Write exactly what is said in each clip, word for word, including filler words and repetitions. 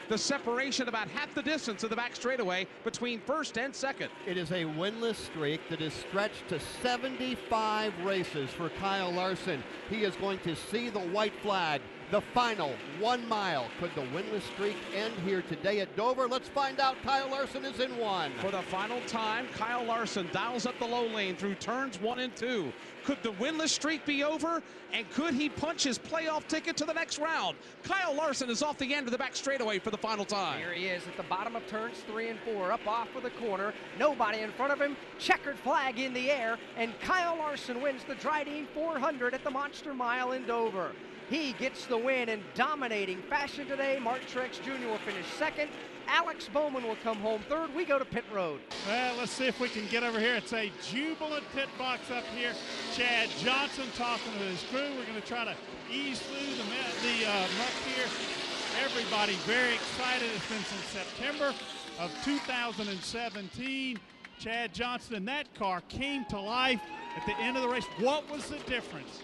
the separation about half the distance of the back straightaway between first and second. It is a winless streak that is stretched to seventy-five races for Kyle Larson. He is going to see the white flag. The final one mile. Could the winless streak end here today at Dover? Let's find out. Kyle Larson is in one. For the final time, Kyle Larson dials up the low lane through turns one and two. Could the winless streak be over? And could he punch his playoff ticket to the next round? Kyle Larson is off the end of the back straightaway for the final time. Here he is at the bottom of turns three and four, up off of the corner. Nobody in front of him. Checkered flag in the air, and Kyle Larson wins the Dryden four hundred at the Monster Mile in Dover. He gets the win in dominating fashion today. Mark Truex Junior will finish second. Alex Bowman will come home third. We go to pit road. Well, let's see if we can get over here. It's a jubilant pit box up here. Chad Johnson talking to his crew. We're going to try to ease through the, the uh, muck here. Everybody very excited. It's been since September of two thousand seventeen. Chad Johnson and that car came to life at the end of the race. What was the difference?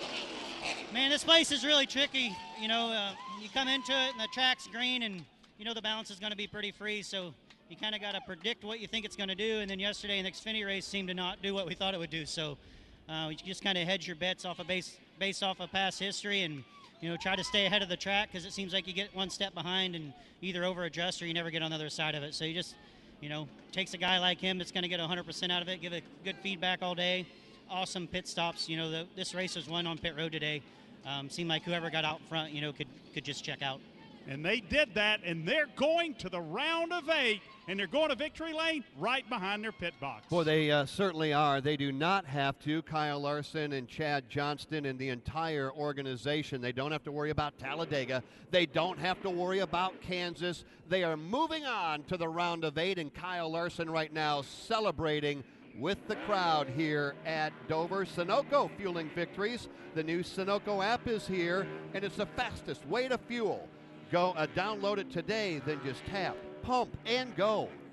Man, this place is really tricky. You know, uh, you come into it and the track's green and you know the balance is going to be pretty free, so you kind of got to predict what you think it's going to do. And then yesterday in the Xfinity race seemed to not do what we thought it would do. So uh, you just kind of hedge your bets off of base, based off of past history and, you know, try to stay ahead of the track because it seems like you get one step behind and either over adjust or you never get on the other side of it. So you just, you know, takes a guy like him that's going to get one hundred percent out of it, give it good feedback all day. Awesome pit stops. You know, the, this race was won on pit road today. Um, seemed like whoever got out front, you know, could could just check out. And they did that, and they're going to the round of eight, and they're going to victory lane right behind their pit box. Boy, they uh, certainly are. They do not have to. Kyle Larson and Chad Johnston and the entire organization. They don't have to worry about Talladega. They don't have to worry about Kansas. They are moving on to the round of eight, and Kyle Larson right now celebrating with the crowd here at Dover. Sunoco fueling victories. The new Sunoco app is here, and it's the fastest way to fuel. Go uh, download it today, then just tap, pump, and go.